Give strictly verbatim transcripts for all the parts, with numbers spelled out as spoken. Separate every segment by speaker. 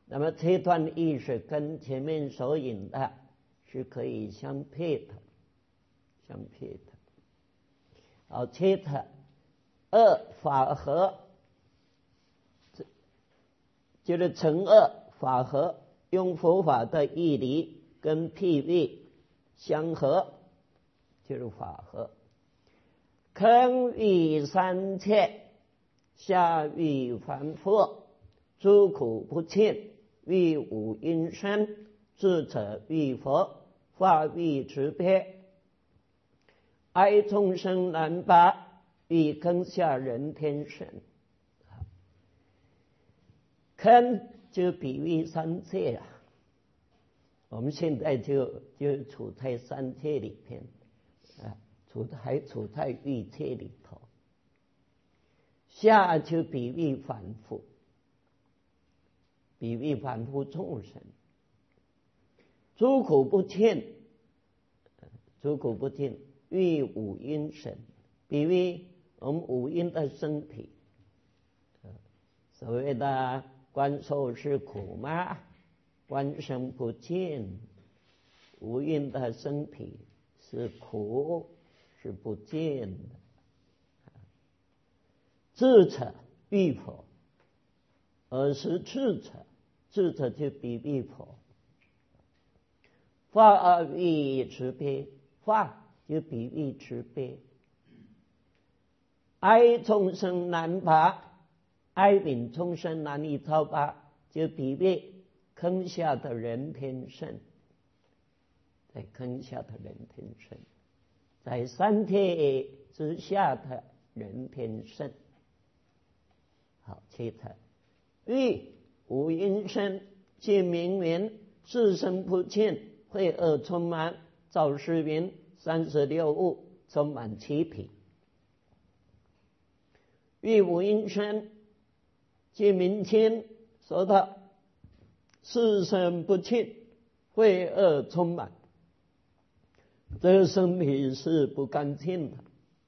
Speaker 1: 那么这段意识跟前面所引的是可以相配的，相配的。好，接着二法合，就是成二法合，用佛法的义理跟譬喻相合，就是法合。坑喻三切，下喻凡夫，诸苦不侵，喻五阴身，智者喻佛，法喻慈悲，哀众生难拔，喻坑下人天神。坑就比喻三界啊，我们现在就就处在三界里边啊，处还处在欲界里头。下就比喻凡夫，比喻凡夫众生，诸苦不侵，诸苦不侵，喻五阴身，比喻我们五阴的身体。所谓的观受是苦吗？观身不净，五阴的身体是苦，是不净的。智者喻佛，而是智者，智者就比喻佛。法喻慈悲，法就比喻慈悲。哀众生难拔，哀悯众生难以超拔，就比喻坑下的人天圣，在坑下的人天圣，在三界之下的人天圣。好，接着喻五阴身，即明云四身不净，秽恶充满，照世云三十六物充满其体。喻五阴身，即明清说的四身不净，秽恶充满，这个身体是不干净的，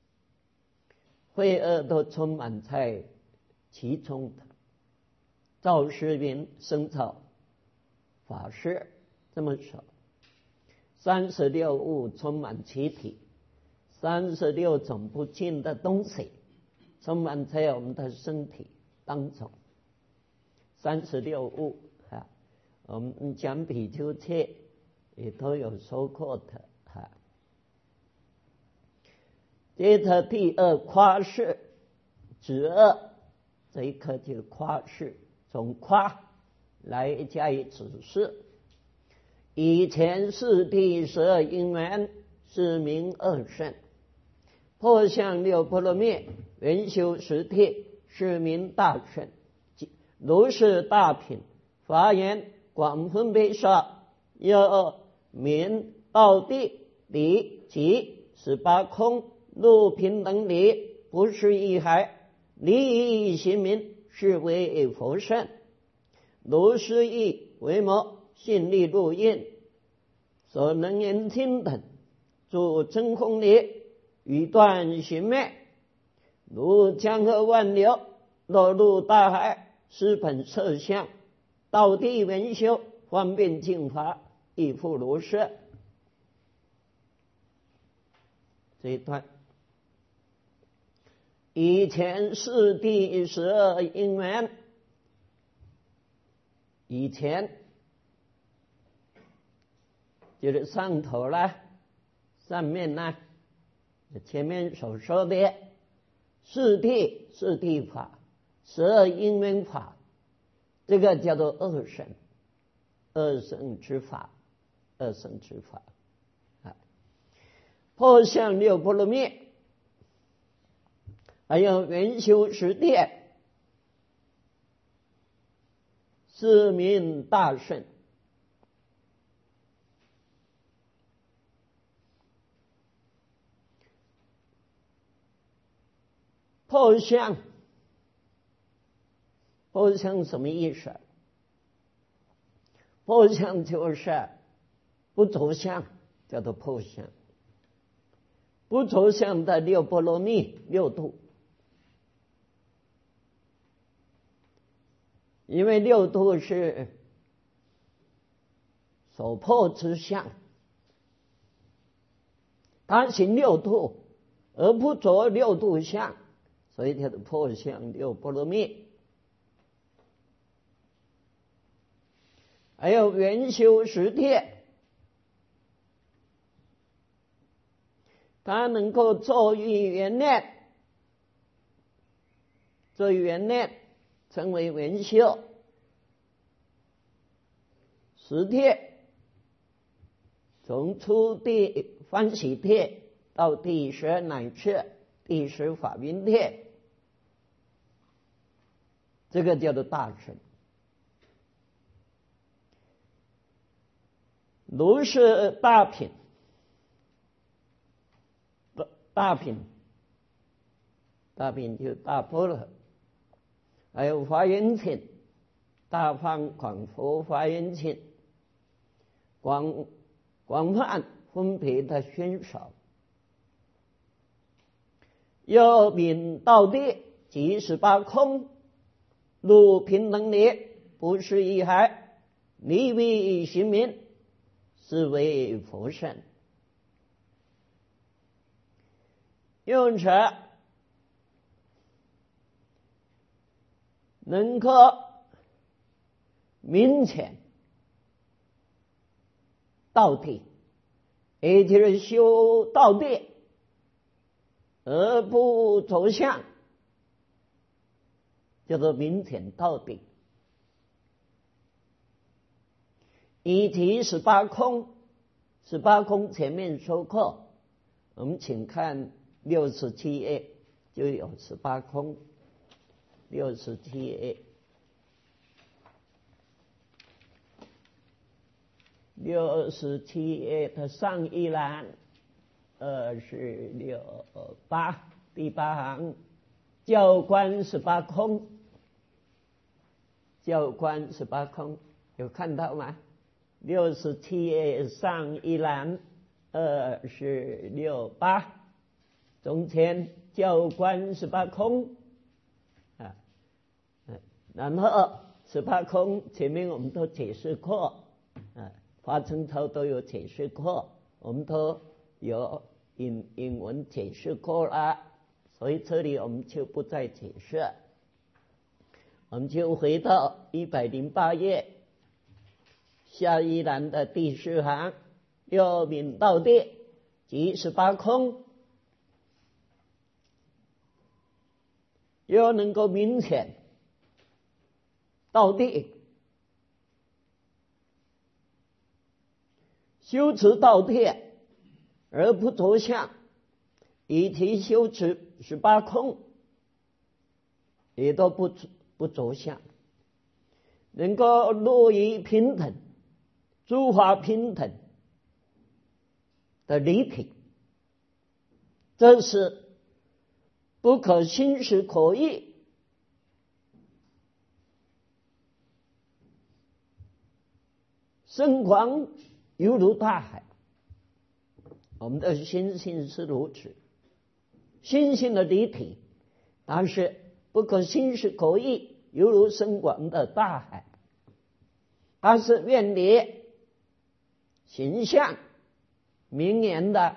Speaker 1: 秽恶都充满在其中的。照世云生草法师这么说，三十六物充满其体，三十六种不净的东西充满在我们的身体当中。三十六物啊，我们讲比丘戒也都有说过的啊。接着第二夸示，指恶，这一课就夸示，从夸来加以指示。以前是第十二因缘，是名二圣；破相六波罗蜜，圆修十谛，是名大圣。如是大品，华严广分别说，又名道地理及十八空入平等理，不是一海，理以行名，是为佛圣。如是义为魔，信力入印，所能言听等，诸真空理，语断行灭，如江河万流，落入大海，是本色相，道地圆修，方便净法，亦复如是。这一段以前是第十二因缘，以前就是上头啦，上面啦，前面所说的四谛四谛法，十二因缘法，这个叫做二圣，二圣之法，二圣之法啊。破相六波罗蜜，还有圆修十谛，是名大圣。破相，破相什么意思？破相就是不着相，叫做破相。不着相的六波罗蜜六度，因为六度是所破之相，他行六度而不着六度相，所以叫做破相六波罗蜜。还有圆修十帖，他能够作于圆念，作于圆念称为圆修十帖，从初地欢喜帖到第十乃至第十法云帖，这个叫做大乘。如是大品，大品，大品就大般若，还有华严品，大方广佛华严品，广广泛分别的宣说。又名道地，即十八空，入平等理，不是一海，离为行名，是为佛圣。用此能够明显道地，也就是修道地而不着相，叫做明显道地。以及十八空，十八空前面说过，我们请看六十七页就有十八空，六十七页，六十七页的上一栏二十六八第八行，教观十八空，教观十八空有看到吗？六十七页上一栏二十六八，中间教观十八空啊，然后十八空前面我们都解释过啊，华城抄都有解释过，我们都有引引文解释过了，所以这里我们就不再解释。我们就回到一百零八页下一栏的第四行，又名道地，即十八空，又能够明显道地，修持道地而不着相，以及修持十八空也都不不着相，能够落于平等，诸法平等的离体，这是不可心识可议，深广犹如大海。我们的心性是如此，心性的离体，但是不可心识可议，犹如深广的大海。它是远离形象名言的，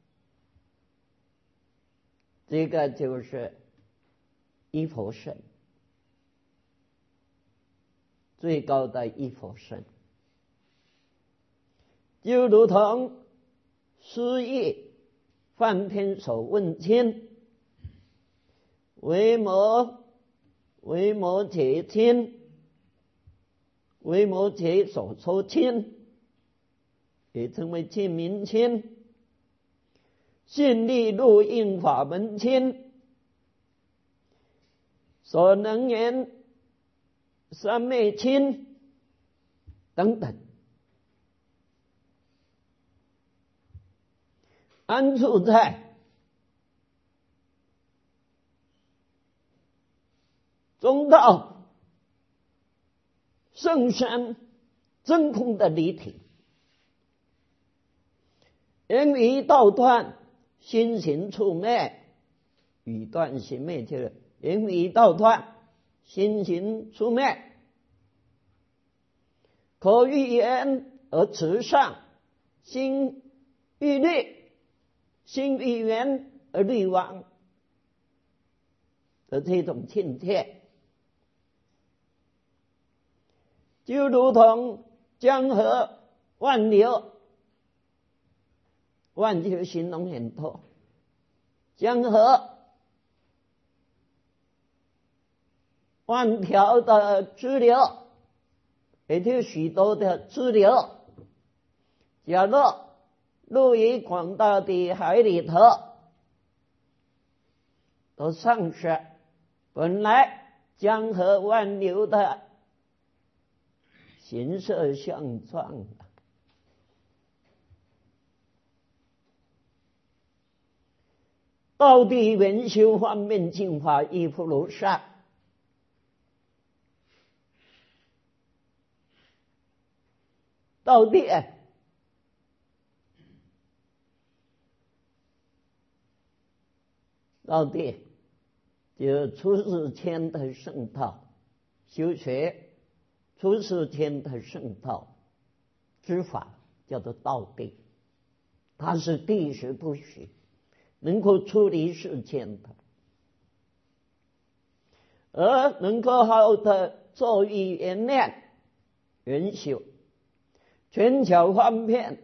Speaker 1: 这个就是一佛圣，最高的一佛圣，就如同诗意梵天所问亲，维摩维摩诘亲，维摩诘所说亲，也称为净明亲，信力录应法门亲，所能言三昧亲等等。安处在中道圣山真空的离体，言语道断，心行处灭，语断行灭就是言语道断，心行处灭，可欲言而慈善，心欲虑，心欲圆而虑亡的这种境界，就如同江河万流，万就形容很多，江河万条的支流，也就许多的支流。假若入于广大的海里头，都丧失本来江河万流的形色相状了。道地圆修方面净化亦复如是。道地道地就是出世间的圣道，修学出世间的圣道之法叫做道地，它是地实不虚，能够出离世间的，而能够好好的作意圆练圆修，全巧方面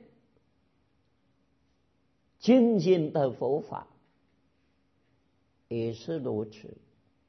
Speaker 1: 精进的佛法也是如此。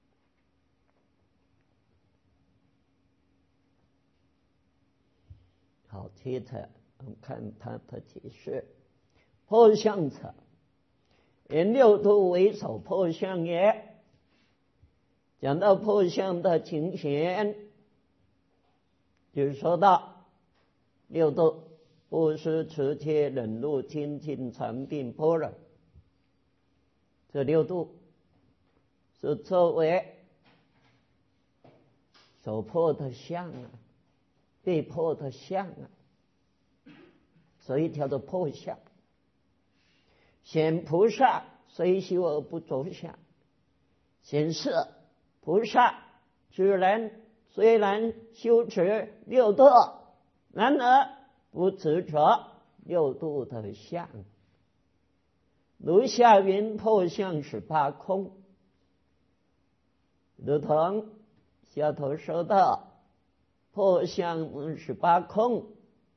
Speaker 1: 好，接着我们看他的解释。破相者，言六度为首破相也。讲到破相的情形，就是说到六度：布施、持戒、忍辱、精进、禅定、般若。这六度是作为所破的相啊，被破的相啊，所以叫做破相。显菩萨虽修而不着相，显示菩萨之人虽然修持六度，然而不执着六度的相。如下云破相十八空，如同下头说到破相十八空，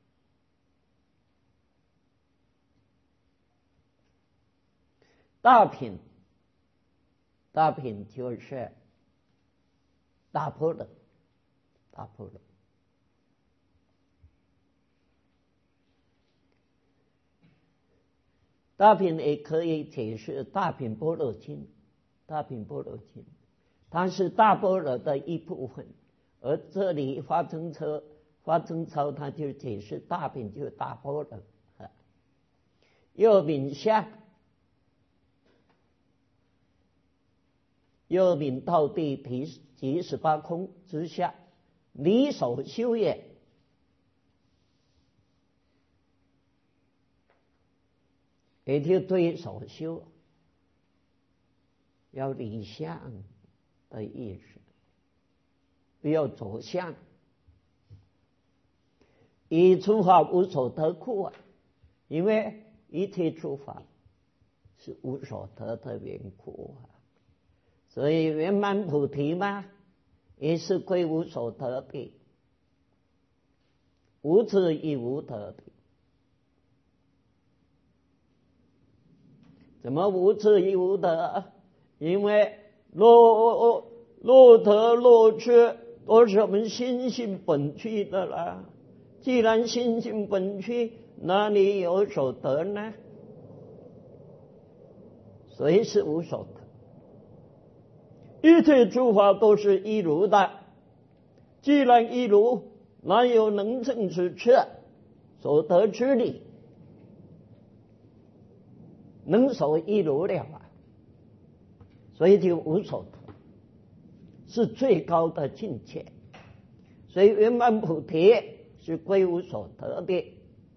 Speaker 1: 大品，大品就是大般若，大般若。大品也可以解释大品般若经，大品般若经，它是大般若的一部分，而这里华澄超，华澄超他就解释大品就是大般若。又品相，又品道地及十八空之下，离所修也。也就对所修要离相的意思，不要着相。以诸法无所得故啊，因为一切诸法是无所得的缘故啊，所以圆满菩提嘛，也是归无所得的，无智亦无得的。怎么无智亦无得？因为若若得若智都是我们心性本具的啦。既然心性本具，哪里有所得呢？所以是无所得。一切诸法都是一如的，既然一如，哪有能证之智所得之理？能所一如了啊，所以就无所得，是最高的境界。所以圆满菩提是归无所得的，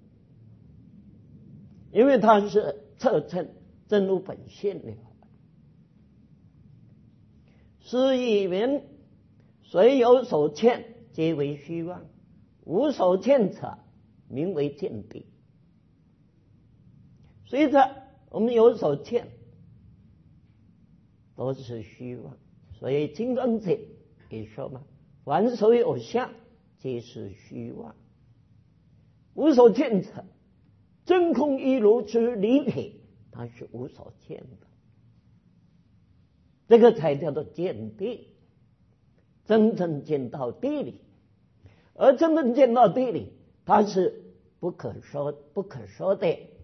Speaker 1: 因为它是彻证真如本性了。是以云：虽有所见，皆为虚妄；无所见者， 名为见地。随着我们有所见，都是虚妄。所以金刚经也说嘛，凡所有相，皆是虚妄。无所见者，真空一如之离体，它是无所见的。这个才叫做见地，真正见到地里。而真正见到地里，它是不可说不可说的，